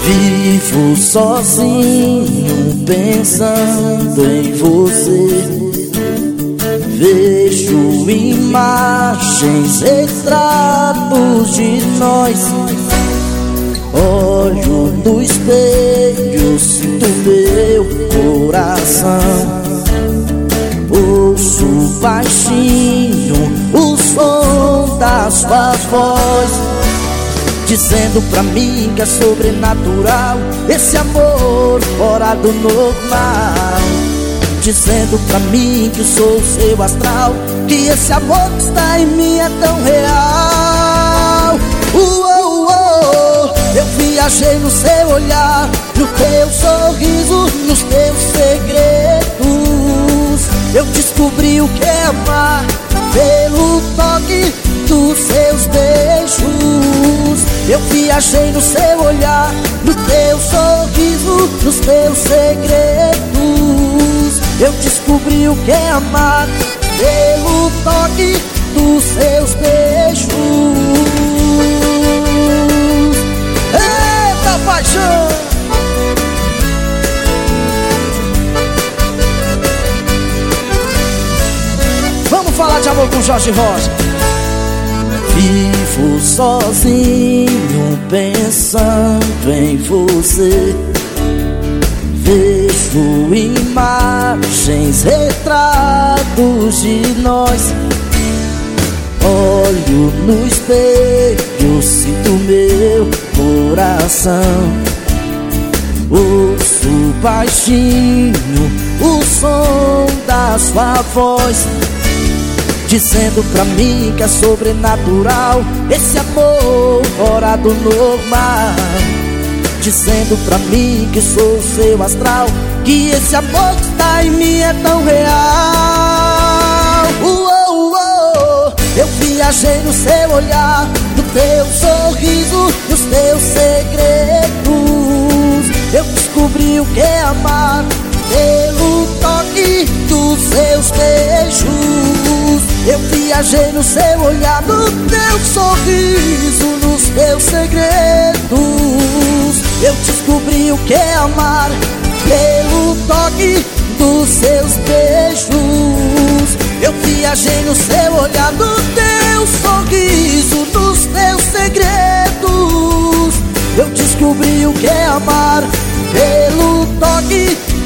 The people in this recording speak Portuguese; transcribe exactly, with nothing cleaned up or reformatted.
Vivo sozinho pensando em você. Vejo imagens, retratos de nós. Olho no espelho, sinto meu coração. Ouço baixinho o som da sua voz, dizendo pra mim que é sobrenatural esse amor fora do normal. Dizendo pra mim que eu sou o seu astral, que esse amor que está em mim é tão real. Uou, uou, eu viajei no seu olhar, no teu sorriso, nos teus segredos. Eu descobri o que é amar pelo toque dos seus beijos. Eu viajei no seu olhar, no teu sorriso, nos teus segredos. Eu descobri o que é amar pelo toque dos seus beijos. Eita paixão! Vamos falar de amor com Jorge Rosa. Vivo sozinho pensando em você. Vejo imagens, retratos de nós. Olho no espelho, sinto meu coração. Ouço baixinho o som da sua voz, dizendo pra mim que é sobrenatural esse amor fora do normal. Dizendo pra mim que sou o seu astral, que esse amor que está em mim é tão real. Uou, uou, eu viajei no seu olhar, no teu sorriso, nos teus segredos. Eu descobri o que é amar pelo toque dos seus beijos. Eu viajei no seu olhar, no teu sorriso, nos teus segredos. Eu descobri o que é amar pelo toque dos seus beijos. Eu viajei no seu olhar, no teu sorriso, nos teus segredos. Eu descobri o que é amar pelo toque